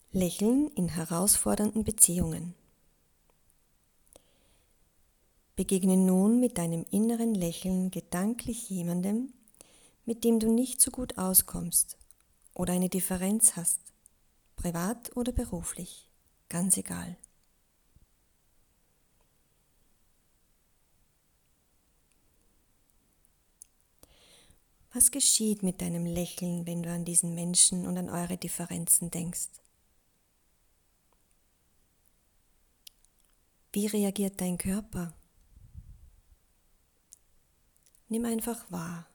Lächeln in herausfordernden Beziehungen. Begegne nun mit deinem inneren Lächeln gedanklich jemandem, mit dem du nicht so gut auskommst oder eine Differenz hast, privat oder beruflich, ganz egal. Was geschieht mit deinem Lächeln, wenn du an diesen Menschen und an eure Differenzen denkst? Wie reagiert dein Körper? Nimm einfach wahr.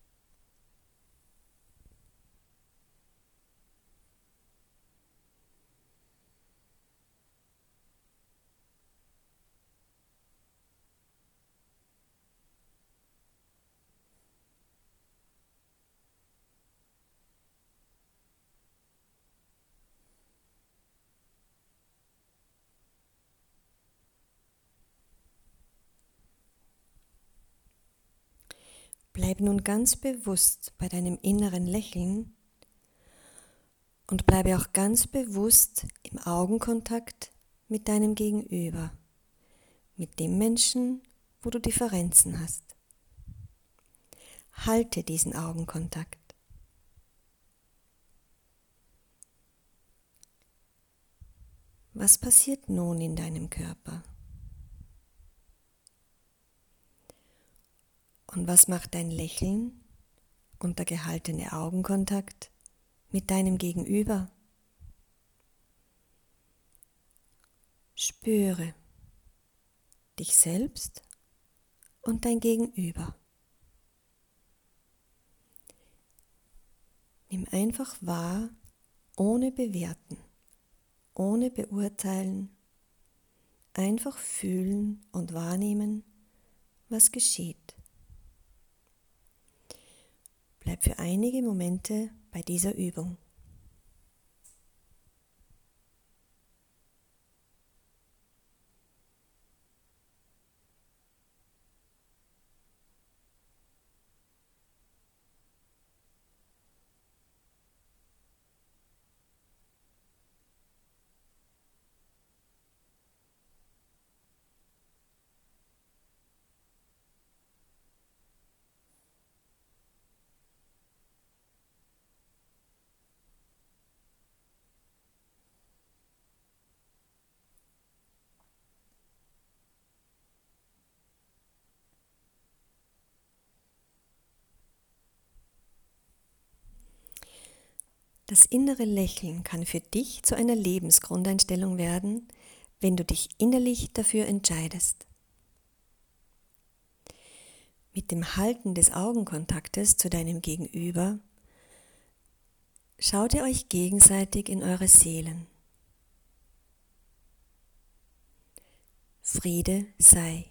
Bleib nun ganz bewusst bei deinem inneren Lächeln und bleibe auch ganz bewusst im Augenkontakt mit deinem Gegenüber, mit dem Menschen, wo du Differenzen hast. Halte diesen Augenkontakt. Was passiert nun in deinem Körper? Und was macht dein Lächeln und der gehaltene Augenkontakt mit deinem Gegenüber? Spüre dich selbst und dein Gegenüber. Nimm einfach wahr, ohne bewerten, ohne beurteilen, einfach fühlen und wahrnehmen, was geschieht. Bleib für einige Momente bei dieser Übung. Das innere Lächeln kann für dich zu einer Lebensgrundeinstellung werden, wenn du dich innerlich dafür entscheidest. Mit dem Halten des Augenkontaktes zu deinem Gegenüber schaut ihr euch gegenseitig in eure Seelen. Friede sei.